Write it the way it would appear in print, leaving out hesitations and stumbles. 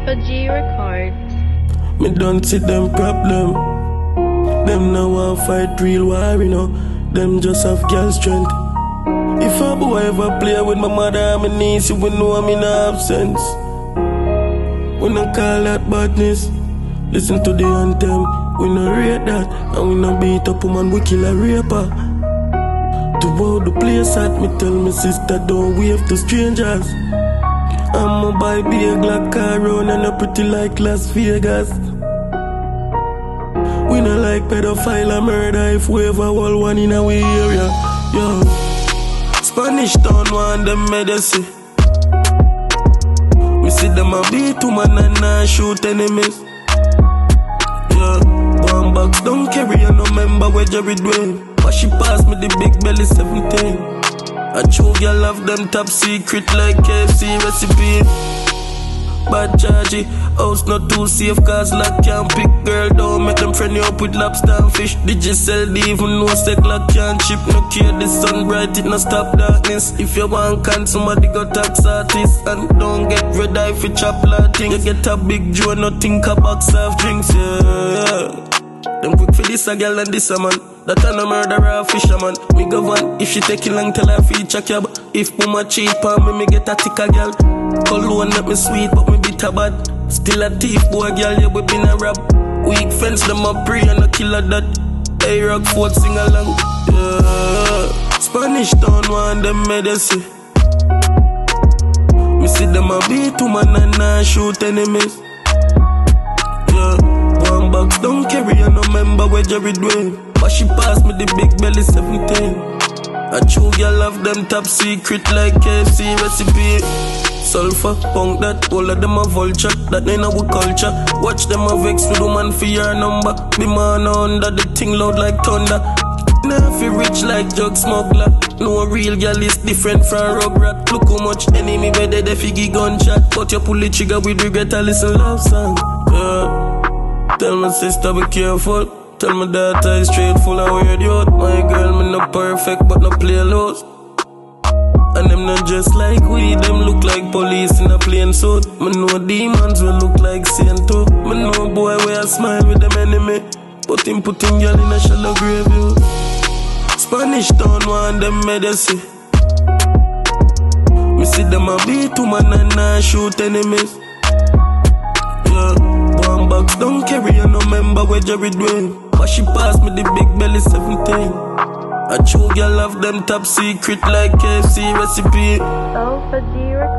Alpha G Records. Me don't see them problem. Them now want fight real war, you know. Them just have girl strength. If a boy ever play with my mother and my niece, you will know I'm in absence. We don't call that badness. Listen to the anthem. We no rate that, and we no beat up woman, we kill a raper. To how the place at, me tell me sister don't wave to strangers. I'm a buy big like car round and a pretty like Las Vegas. We no like pedophile and murder if we ever hold one in our area. Yo, Spanish town want them medicine. We see them a beat woman and not shoot enemies. Yeah, one box don't carry a no member where Jerry Dwayne. But she passed me the big belly 17. I true girl love them top secret like KFC recipe. Bad chargy, house not too safe cause lock can't pick. Girl don't make them friend you up with lobster and fish. Digicel even no sec lock can't chip. No care the sun bright it no stop darkness. If you want can somebody go tax artist. And don't get red eye for chop thing. You get a big Joe no think a box of drinks, yeah. Them quick for this a girl and this a man. That a no murderer or fisherman. Me go van, if she take it long till I feature cab. If mama cheap on me get a thicker girl. Cologne make me sweet but me bitter bad. Still a thief boy girl, yeah we been a rob. Weak fence them a pray and a killer that. Hey Rockford sing along, yeah. Spanish town want them medicine. Me see them a beat woman and not shoot enemies. Yeah, one box don't carry a no member where Jerry Dwayne. But she passed me the big belly 17. I true girl love them top secret like KFC recipe. Sulfur, punk that, all of them a vulture. That ain't our culture. Watch them a vex with woman for your number. The man under the thing loud like thunder. Now feel rich like drug smuggler. No real girl is different from Rugrat. Look how much enemy better they figgy gunshot. But you pull the trigger with regret and listen love song. Yeah. Tell my sister be careful. Tell my daughter is straight full of weird youth. My girl me no perfect but no play lows. And them not just like we, them look like police in a plain suit. Me know demons will look like Saint too. Me know boy where I smile with them enemy. But him putting girl in a shallow grave, yo. Spanish town want them medicine. Me see them a beat woman and not shoot enemies. Yeah, one box don't carry a no member where Jerry Dwayne. But she passed me the big belly 17. I true girl love them top secret like KFC recipe. Alpha G Records.